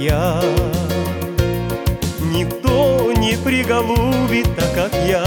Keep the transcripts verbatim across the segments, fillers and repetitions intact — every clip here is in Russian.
моя. Никто не приголубит так, как я.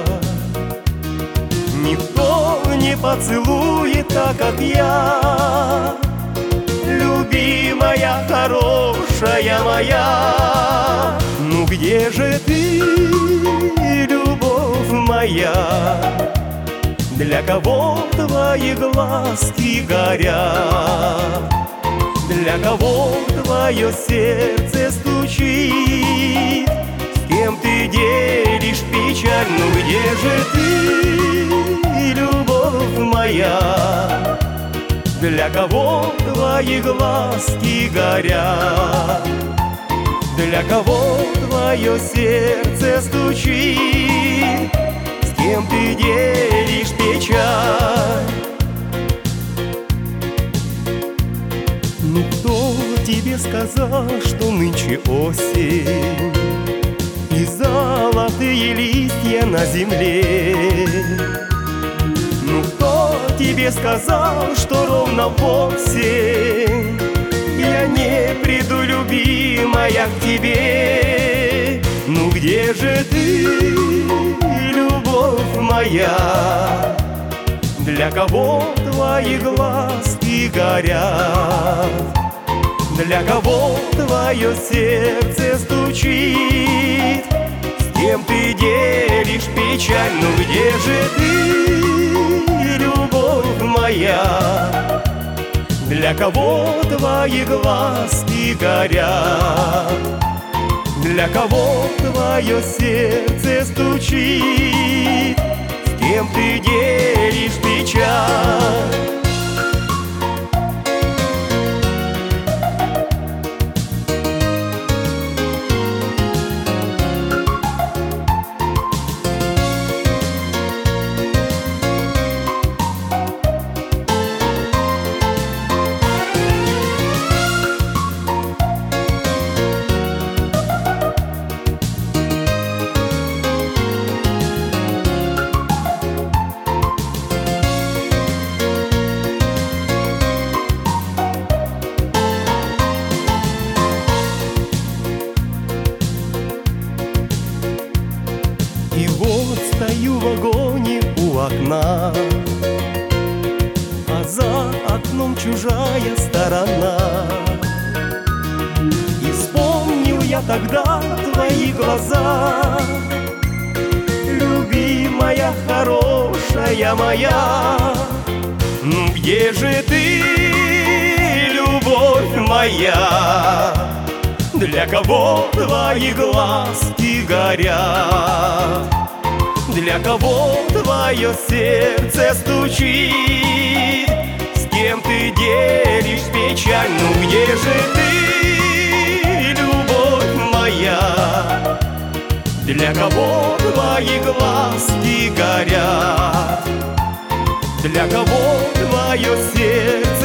Никто не поцелует так, как я. Любимая, хорошая моя, ну где же ты, любовь моя? Для кого твои глазки горят? Для кого твое сердце стучит? С кем ты делишь печаль? Ну где же ты, любовь моя? Для кого твои глазки горят? Для кого твое сердце стучит? С кем ты делишь печаль? Ну кто тебе сказал, что нынче осень и золотые листья на земле? Ну кто тебе сказал, что ровно в осень я не приду, любимая, к тебе? Ну где же ты, любовь моя? Для кого твои глазки горят? Для кого твое сердце стучит? С кем ты делишь печаль? Ну где же ты, любовь моя? Для кого твои глазки горят? Для кого твое сердце стучит? С кем ты делишь печаль? И вот стою в вагоне у окна, а за окном чужая сторона. И вспомнил я тогда твои глаза, любимая, хорошая моя. Ну где же ты, любовь моя? Для кого твои глазки горят? Для кого твое сердце стучит? С кем ты делишь печаль? Ну где же ты, любовь моя? Для кого твои глазки горят? Для кого твое сердце